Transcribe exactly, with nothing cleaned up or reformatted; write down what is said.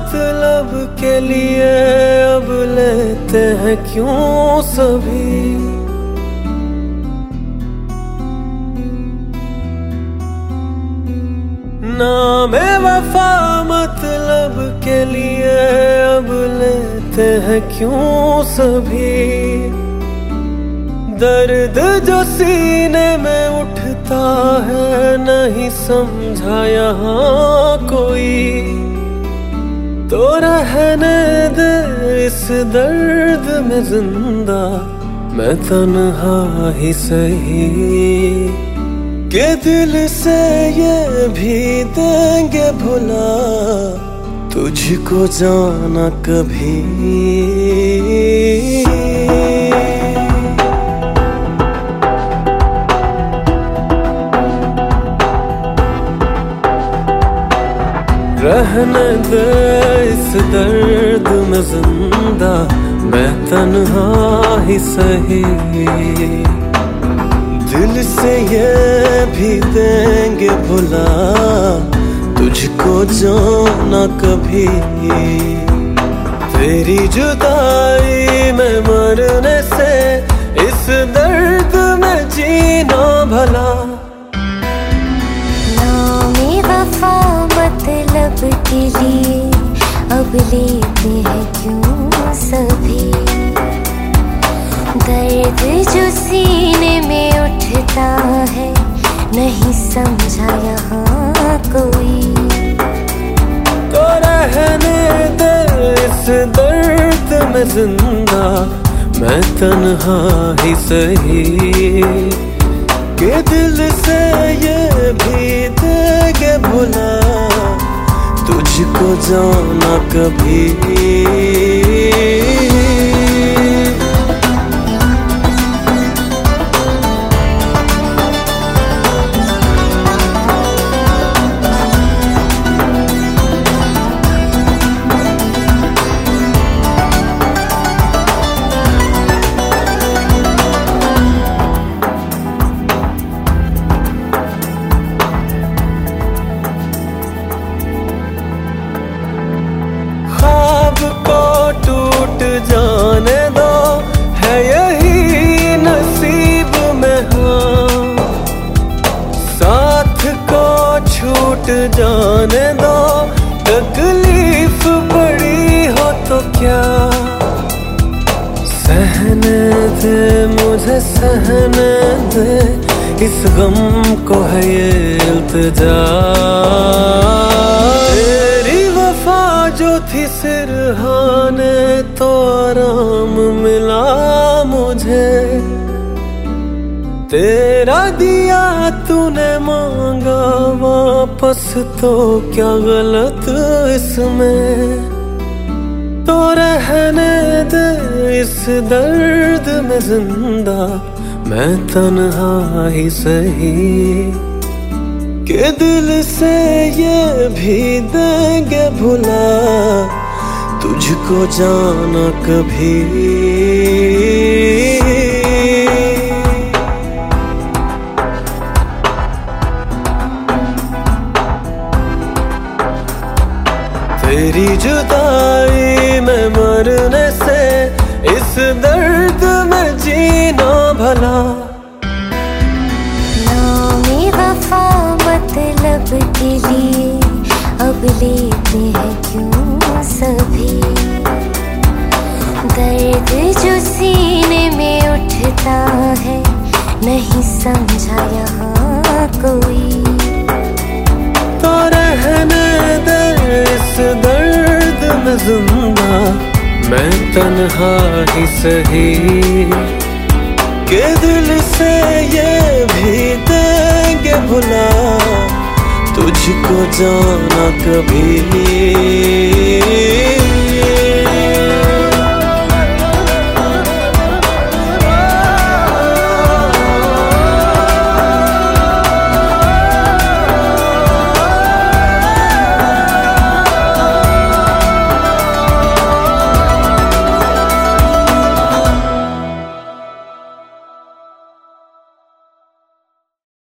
मतलब के लिए अब लेते हैं क्यों सभी। नामे वफा मतलब के लिए अब लेते हैं क्यों सभी। दर्द जो सीने में उठता है नहीं समझा यहाँ कोई, तो रहने दे इस दर्द में जिंदा मैं तन्हा ही सही। के दिल से ये भी देंगे भुला तुझको जाना कभी। रहने दे इस दर्द में जिंदा मैं तन्हा ही सही। दिल से ये भी देंगे भुला तुझको जाना कभी। तेरी जुदाई में मरने से इस दर्द में जीना भला। नामे वफा मतलब के लिए अब लेते हैं क्यों सभी। दर्द जो सीने में उठता है नहीं समझा यहाँ कोई, तो रहने दे इस दर्द में जिंदा मैं तन्हा ही सही। के दिल से ये भी देंगे भुला तुझको जाना कभी। जाने दो है यही नसीब में, हाँ साथ को छूट जाने दो। तकलीफ बड़ी हो तो क्या सहने दे मुझे सहने दे इस गम को है ये इल्तिजा। जो थी सिरहाने तो आराम मिला मुझे। तेरा दिया तूने मांगा वापस तो क्या गलत इसमें। तो रहने दे इस दर्द में जिंदा मैं तन्हा ही सही। के दिल से ये भी देंगे भुला तुझको जाना कभी। तेरी जुदाई में मरने से इस दर्द में जीना भला। नामे वफा मतलब के लिए अब लेते हैं क्यों सभी। दर्द जो सीने में उठता है नहीं समझा यहाँ कोई, तो रहने दे इस दर्द में जिंदा मैं तन्हा ही सही। के दिल से ये भी देंगे भुला तुझको जाना कभी।